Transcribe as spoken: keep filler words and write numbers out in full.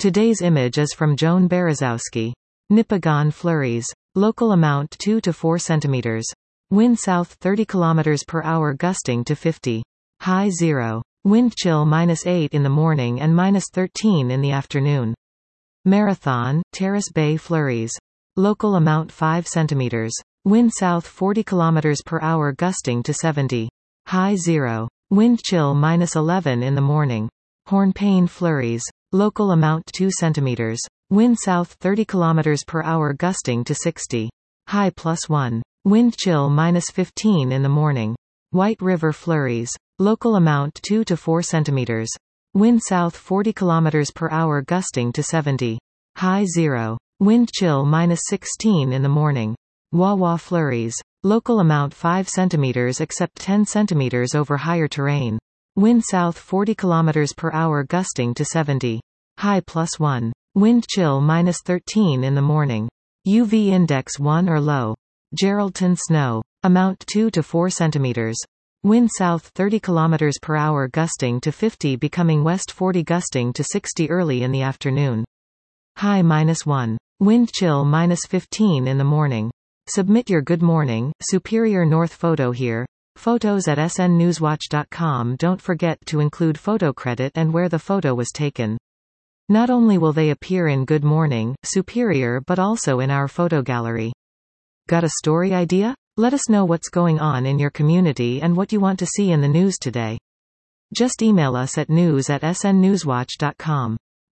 Today's image is from Joan Berezowski. Nipigon flurries. Local amount two to four centimeters. Wind south thirty kilometers per hour gusting to fifty. High zero. Wind chill minus eight in the morning and minus thirteen in the afternoon. Marathon, Terrace Bay flurries. Local amount five centimeters. Wind south forty kilometers per hour gusting to seventy. High zero. Wind chill minus eleven in the morning. Hornpain flurries. Local amount two centimeters. Wind south thirty kilometers per hour gusting to sixty. High plus one. Wind chill minus fifteen in the morning. White River flurries. Local amount two to four centimeters. Wind south forty kilometers per hour gusting to seventy. High zero. Wind chill minus sixteen in the morning. Wawa flurries. Local amount five centimeters except ten centimeters over higher terrain. Wind south forty kilometers per hour gusting to seventy. High plus one. Wind chill minus thirteen in the morning. U V index one or low. Geraldton snow. Amount two to four centimeters. Wind south thirty kilometers per hour gusting to fifty becoming west forty gusting to sixty early in the afternoon. High minus one. Wind chill minus fifteen in the morning. Submit your good morning, Superior North photo here. Photos at s n newswatch dot com. Don't forget to include photo credit and where the photo was taken. Not only will they appear in Good Morning, Superior but also in our photo gallery. Got a story idea? Let us know what's going on in your community and what you want to see in the news today. Just email us at news at s n newswatch dot com.